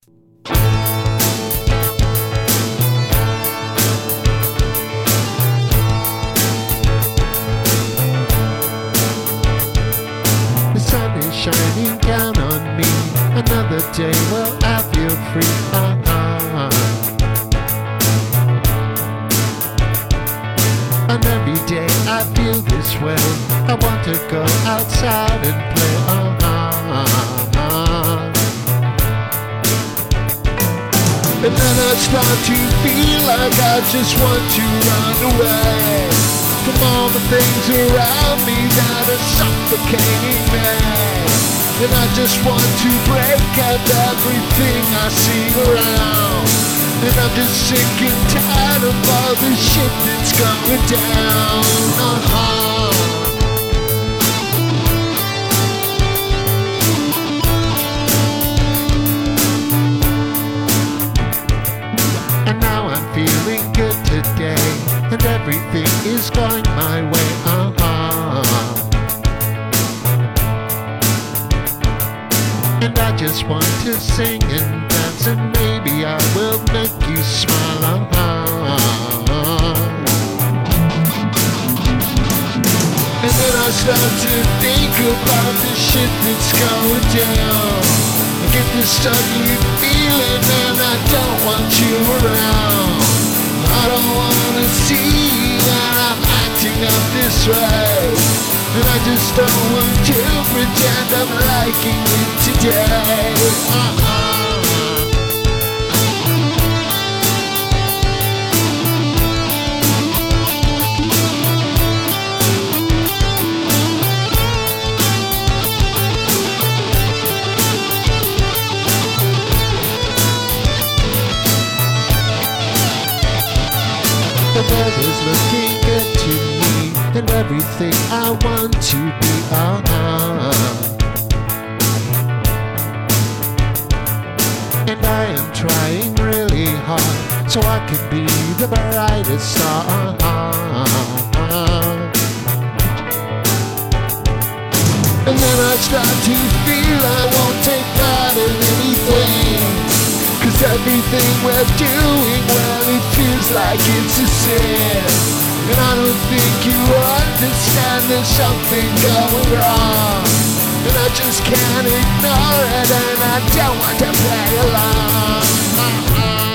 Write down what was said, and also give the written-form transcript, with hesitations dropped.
The sun is shining down on me. Another day, well, I feel free. And every day I feel this way. I want to go outside and play. And then I start to feel like I just want to run away from all the things around me that are suffocating me. And I just want to break up everything I see around. And I'm just sick and tired of all the shit that's going down. And now I'm feeling good today, and everything is going my way. And I just want to sing and dance, and maybe I will make you smile. And then I start to think about the shit that's going down. I get this ugly feeling and I don't want you around. I don't wanna see you and I'm acting up this way. And I just don't want to pretend I'm liking it today. The weather's looking good to me, and everything I want to be. And I am trying really hard so I can be the brightest star. And then I start to feel I won't take part in anything, 'cause everything we're doing, well, it feels like it's a sin. And I don't think you understand there's something going wrong. And I just can't ignore it, and I don't want to play along.